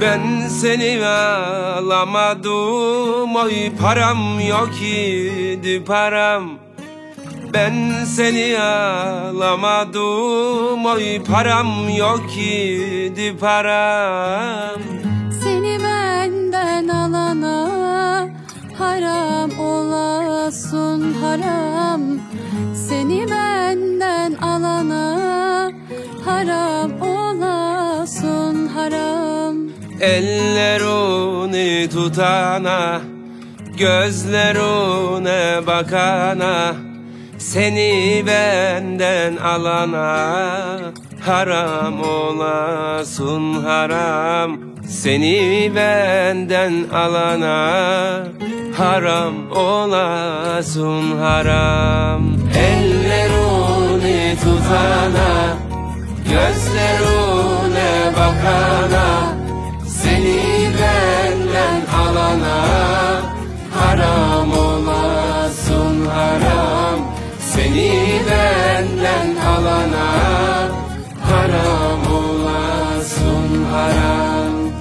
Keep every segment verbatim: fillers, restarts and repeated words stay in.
Ben seni alamadım, oy param yok idi param. Ben seni alamadım, oy param yok idi param. Seni benden alana haram olasın haram. Seni benden alana haram olasın haram. Ellerini tutana, gözlerine bakana, seni benden alana haram olasın haram. Seni benden alana haram olasın haram. Ellerini tutana, gözlerine bakana, seni benden alana haram olasın haram. Seni benden alana haram olasın haram.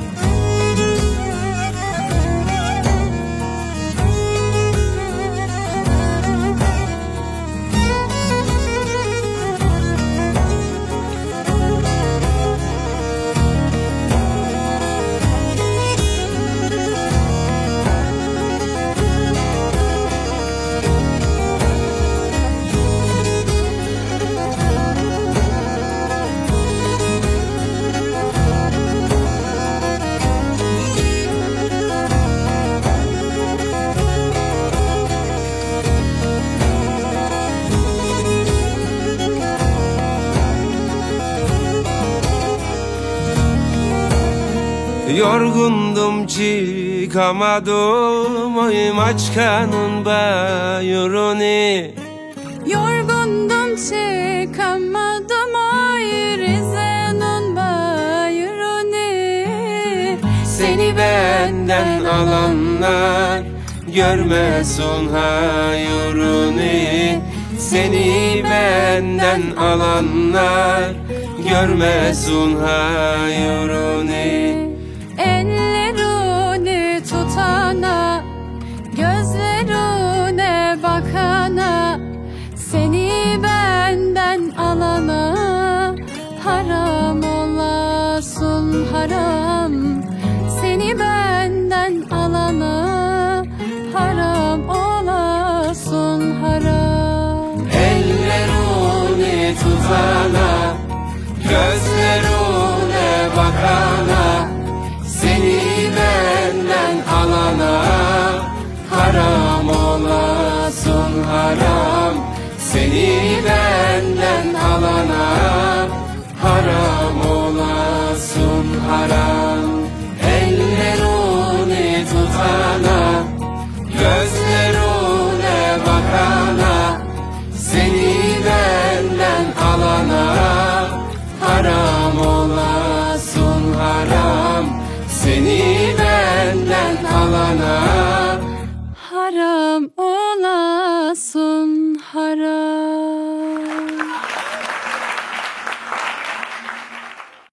Yorgundum çıkamadım, oy Maçka'nın bayırını. Yorgundum çıkamadım, oy Rize'nin bayırını. Seni benden alanlar görmesin hayırını. Seni benden alanlar görmesin hayırını. Ellerini tutana, gözlerine bakana, seni benden alana haram olasın haram. Seni benden alana haram olasın haram. Ellerini tutana, gözlerine bakana, seni benden alana haram olasın haram. Seni benden